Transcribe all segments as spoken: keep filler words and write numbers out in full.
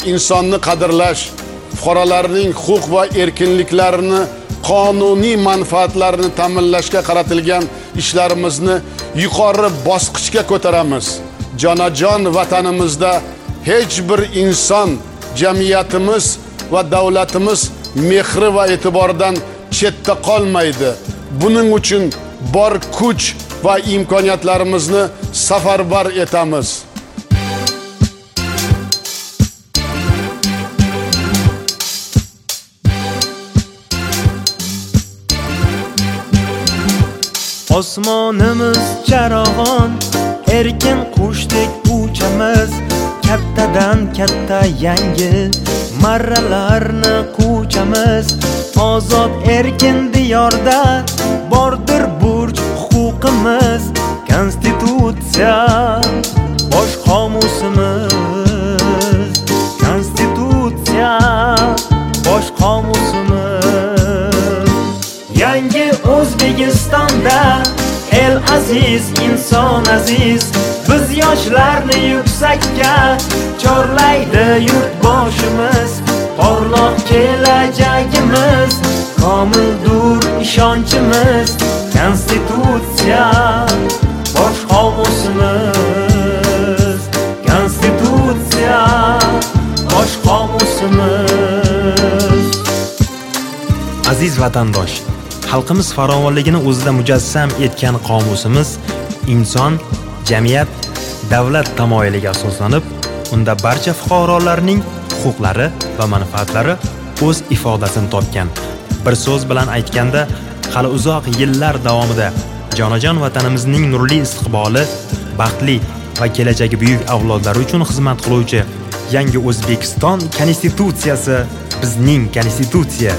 insonni qadrlash, fuqarolarning huquq va erkinliklarini, qonuniy manfaatlarini ta'minlashga qaratilgan ishlarimizni yuqori bosqichga ko'taramiz. Jonajon vatanimizda hech bir inson, jamiyatimiz va davlatimiz mehri va e'tiboridan chetda qolmaydi. Buning uchun bor kuch va imkoniyatlarimizni safarbar etamiz. Osmonimiz charog'on, erkin qushdek uchamiz, kattadan katta yangi marralarni quchamiz. Ozod erkin diyorda bordir burch huquqimiz, konstitutsiya bosh qomusimiz, konstitutsiya bosh qomusimiz. Yangi O'zbekistonda el aziz, inson aziz, biz yoshlarni yuksakka chorlaydi yurtboshimiz. Porloq kelajagimiz, komildur ishonchimiz, konstitutsiya bosh qomusimiz, konstitutsiya bosh qomusimiz. Aziz vatandosh, xalqimiz farovonligini o'zida mujassam etgan qomusimiz inson, jamiyat, davlat tamoyiliga asoslanib, unda barcha fuqarolarning huquqlari va manfaatlari o'z ifodasini topgan. Bir so'z bilan aytganda, hali uzoq yillar davomida jonajon vatanimizning nurli istiqboli, baxtli va kelajagi buyuk avlodlari uchun xizmat qiluvchi yangi O'zbekiston konstitutsiyasi bizning konstitutsiya.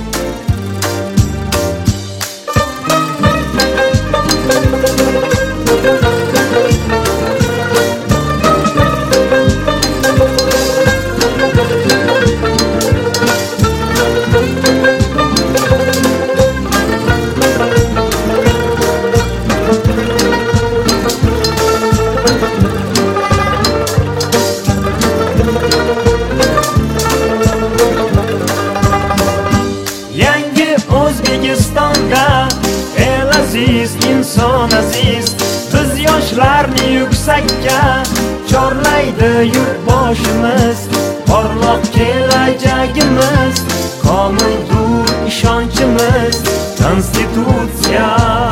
O'zbekistonda el aziz, inson aziz, biz yoshlarni yuksakka chorlaydi yurtboshimiz. Porloq kelajagimiz, komildur ishonchimiz, konstitutsiya